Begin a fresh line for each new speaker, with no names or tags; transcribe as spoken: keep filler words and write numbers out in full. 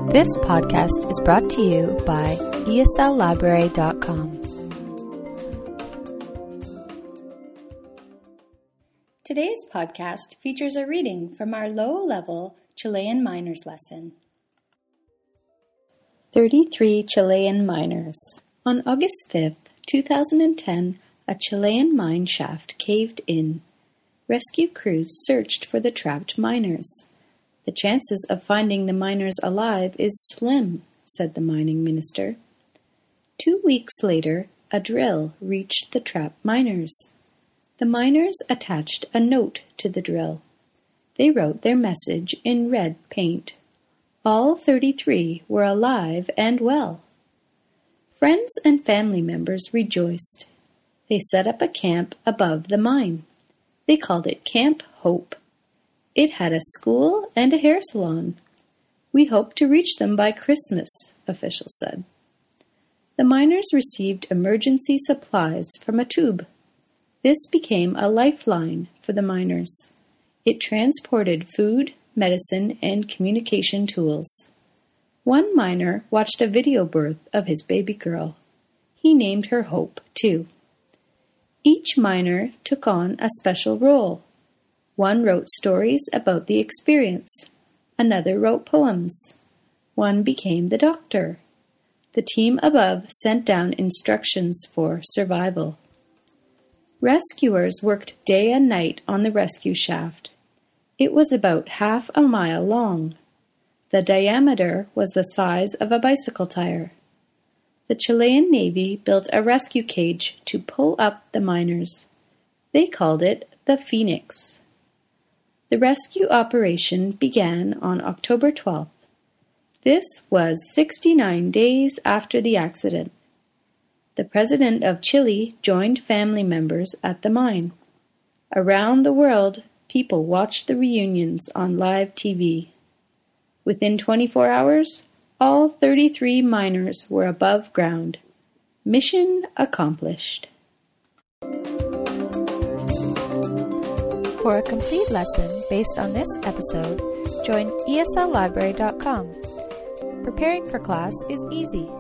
This podcast is brought to you by E S L library dot com. Today's podcast features a reading from our low-level Chilean miners lesson. thirty-three Chilean miners. On August fifth, two thousand ten, a Chilean mine shaft caved in. Rescue crews searched for the trapped miners. The chances of finding the miners alive is slim, said the mining minister. Two weeks later, a drill reached the trapped miners. The miners attached a note to the drill. They wrote their message in red paint. All thirty-three were alive and well. Friends and family members rejoiced. They set up a camp above the mine. They called it Camp Hope. It had a school and a hair salon. We hope to reach them by Christmas, officials said. The miners received emergency supplies from a tube. This became a lifeline for the miners. It transported food, medicine, and communication tools. One miner watched a video birth of his baby girl. He named her Hope, too. Each miner took on a special role. One wrote stories about the experience. Another wrote poems. One became the doctor. The team above sent down instructions for survival. Rescuers worked day and night on the rescue shaft. It was about half a mile long. The diameter was the size of a bicycle tire. The Chilean Navy built a rescue cage to pull up the miners. They called it the Phoenix. The rescue operation began on October twelfth. This was sixty-nine days after the accident. The president of Chile joined family members at the mine. Around the world, people watched the reunions on live T V. Within twenty-four hours, all thirty-three miners were above ground. Mission accomplished. For a complete lesson based on this episode, join E S L library dot com. Preparing for class is easy.